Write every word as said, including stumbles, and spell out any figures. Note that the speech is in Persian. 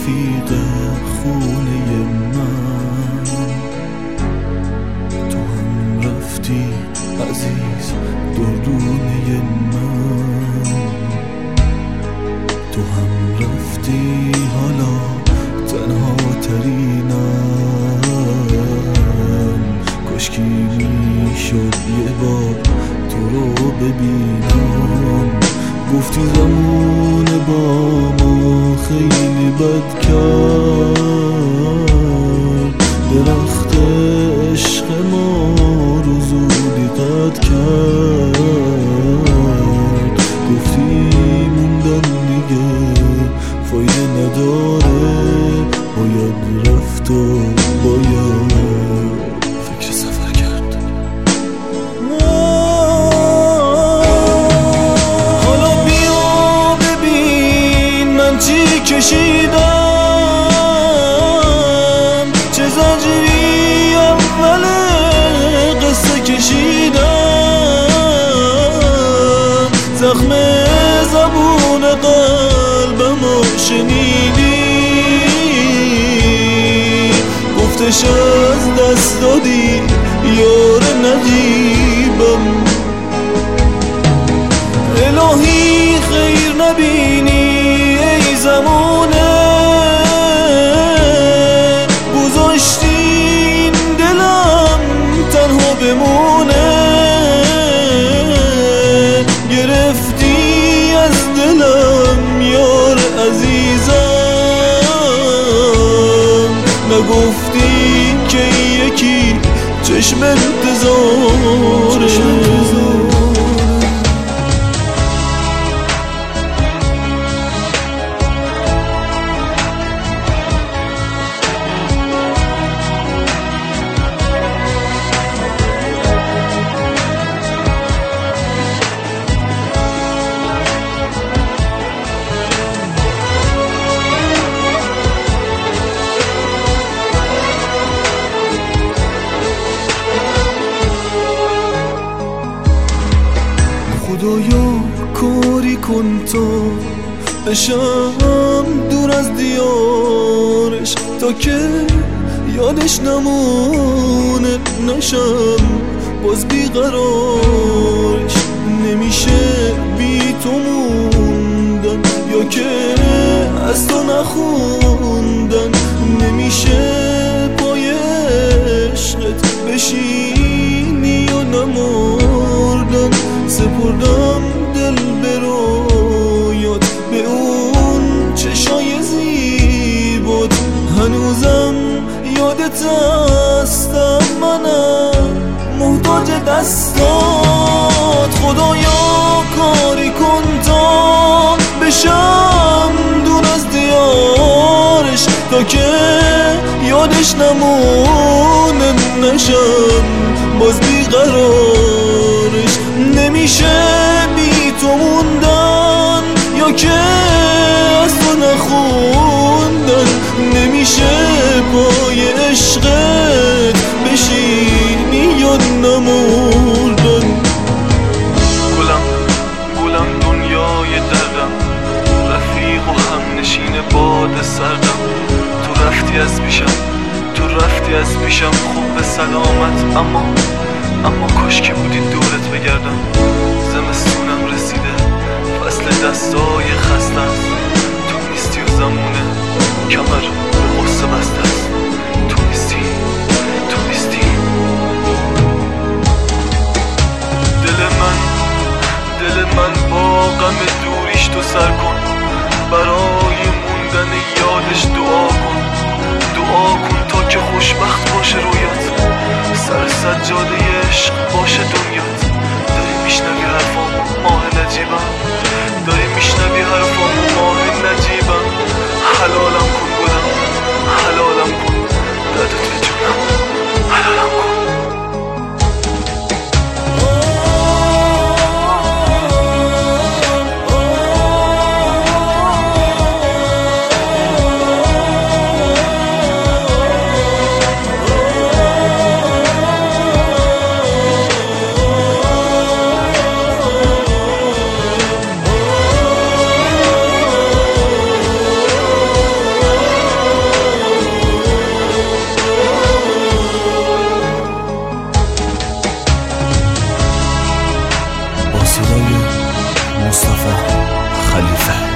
رفیق خونه من. تو هم رفتی عزیز دردونه من، تو هم رفتی حالا تنها ترینم. کاشکی میشد یه بار تو رو ببینم. گفتی زمان با ما خیلی بد کرد، درخت عشق ما رو زودی قطع کرد. گفتی موندن دیگه فایده نداره، باید رفت و باید فکر سفر کرد. حالا بیا ببین من چی کشیدم، چه زجری اول قصه کشیدم. زخم زبون قلبمو شنیدی، گفتش از دست دادی یار نجیبم. الهی خیر نبینی ای زمانه، گذاشتی این دلم تنها بمونه. گرفتی از دلم یار عزیزم، نگفتی که یکی چشم انتظاره. خدایا کاری کن تا بشم دور از دیارش، تا که یادش نمونه نشم باز بیقرارش. نمیشه بی تو موندن یا که از تو نخوندن، نمیشه پای عشقت بشینی یا نمردن. سپردم دل به رویات، به اون چشای زیبات، هنوزم یادت هستم منم محتاج دستات. خدایا کاری کن تا بشم دور از دیارش، تا که یادش نمونه نشم باز بیقرارش. نمیشه بی تو موندن یا که از تو نخوندن، نمیشه پای عشقت بشینی یا نمردن. گلم گلم دنیای دردم، رفیق و هم نشین باد سردم. تو رفتی از پیشم، تو رفتی از پیشم خوب به سلامت. اما اما کاش که بودی دورت بگردم. زمستونم رسیده، فصل دستای خسته است. تو نیستی و زمونه کمر به غصه بسته است. تو نیستی، تو نیستی. دل من دل من با غم دوریش تو سر کن، برای موندن یادش دعا کن. دعا کن تا که خوشبخت باشه رویت، سر سجاده عشق باشه دنیات. داری میشنوی حرفامو ماه نجیبم، داری میشنوی حرفامو ماه نجیبم. حلالم کن گلم، حلالم کن دردت به جونم، حلالم کن. صدای مصطفی خلیفه.